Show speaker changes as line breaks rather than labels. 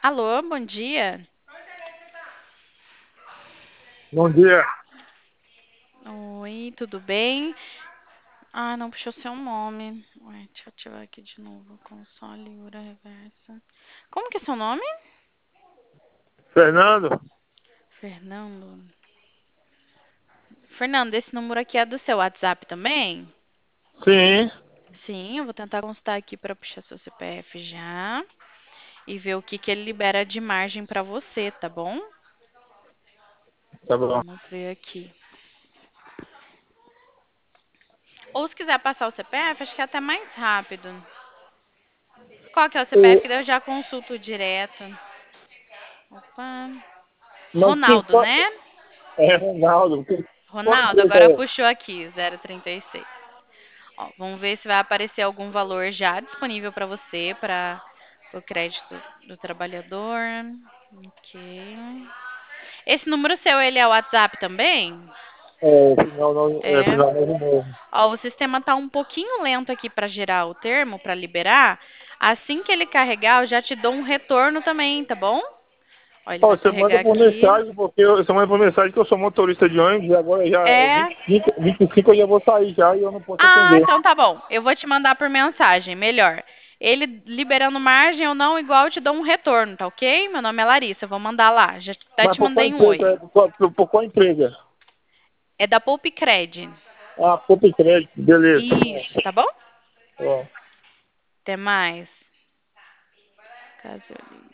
Alô, bom dia.
Bom dia.
Oi, tudo bem? Ah, não puxou seu nome. Ué, deixa eu ativar aqui de novo. Console, Ura, reversa. Como que é seu nome?
Fernando?
Fernando. Fernando, esse número aqui é do seu WhatsApp também?
Sim,
Sim, eu vou tentar constar aqui para puxar seu CPF já e ver o que que ele libera de margem para você, tá bom?
tá bom.
Vamos ver aqui. Ou se quiser passar o CPF, acho que é até mais rápido. Qual que é o CPF?
E-
Que daí eu já consulto direto. Opa.
Mas
Ronaldo, né?
é Ronaldo. Qual
Ronaldo,
empresa
agora
é?
puxou aqui, 036. Ó, vamos ver se vai aparecer algum valor já disponível para você, para o crédito do trabalhador. Ok. Esse número seu, ele é o WhatsApp também?
É, não, não, é
É.
final novo.
Ó, o sistema tá um pouquinho lento aqui para gerar o termo, para liberar. Assim que ele carregar, eu já te dou um retorno também, tá bom? Ó, ele
Ó,
vai
você manda
carregar
por
aqui.
mensagem, porque você manda por mensagem que eu sou motorista de ônibus e agora já é
É.
25 eu já vou sair já e eu não posso
Ah,
atender.
então tá bom. Eu vou te mandar por mensagem, melhor. Ele liberando margem ou não, igual eu te dou um retorno, tá ok? Meu nome é Larissa, eu vou mandar lá. Já até
Mas
te
por qual
mandei um
empresa?
oi.
É? Por qual empresa?
É da Poupe Cred.
Ah, Poupa Crédito, beleza.
Isso, tá bom?
Ó.
Até mais. Caso eu ligue.